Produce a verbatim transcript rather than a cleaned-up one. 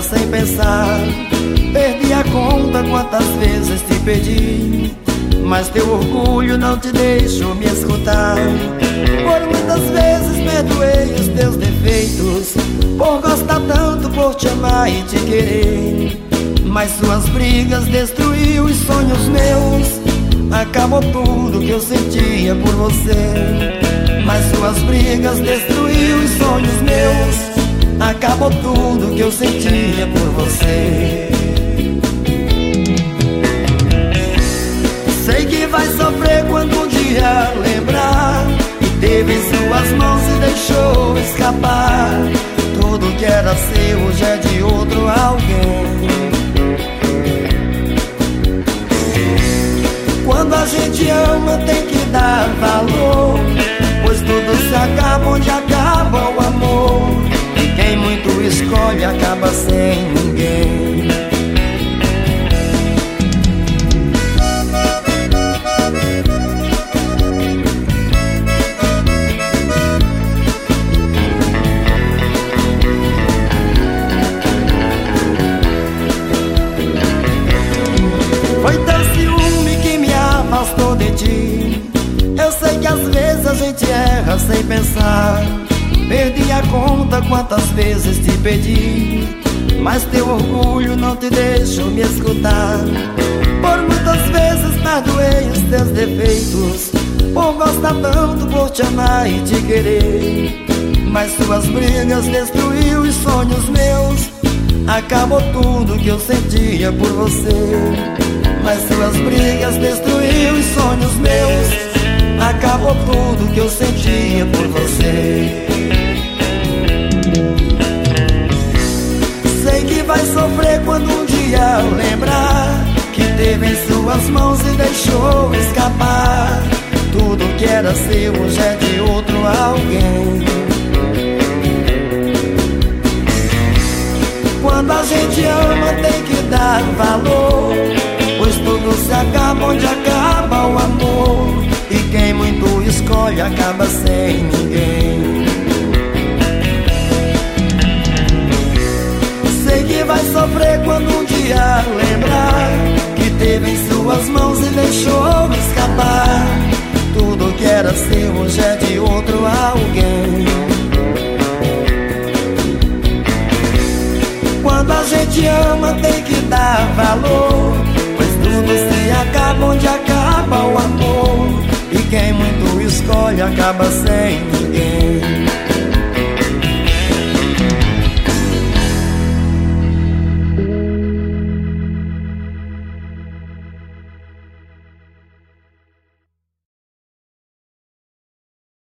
erra sem pensar. Perdi a conta quantas vezes te pedi, mas teu orgulho não te deixou me escutar. Por muitas vezes perdoei os teus defeitos, por gostar tanto, por te amar e te querer. Mas suas brigas destruiu os sonhos meus, acabou tudo que eu sentia por você. Mas suas brigas destruiu os sonhos meus, acabou tudo que eu sentia por você. Sei que vai sofrer quando um dia lembrar que teve em suas mãos e deixou escapar. Tudo que era seu hoje é de outro alguém. Quando a gente ama tem que dar valor, pois tudo se acaba onde acaba o amor. E quem muito escolhe acaba sem ninguém. Foi teu ciúme que me afastou de ti. Eu sei que às vezes a gente erra sem pensar. Perdi a conta quantas vezes te pedi, mas teu orgulho não te deixou me escutar. Por muitas vezes perdoei os teus defeitos, por gostar tanto, por te amar e te querer. Mas suas brigas destruiu os sonhos meus, acabou tudo que eu sentia por você. Mas suas brigas destruiu os sonhos meus, acabou tudo que eu sentia por você. Sei que vai sofrer quando um dia lembrar que teve em suas mãos e deixou escapar. Tudo que era seu hoje é de outro alguém. Quando a gente ama tem que dar valor, pois tudo se acaba onde acaba o amor. E quem muito escolhe acaba sem ninguém. Sei que vai sofrer quando um dia lembrar que teve em suas mãos e deixou escapar. Tudo que era seu hoje é de outro alguém. Quando a gente ama tem que dar valor, pois tudo se acaba onde acaba o amor. E quem muito escolhe acaba sem ninguém.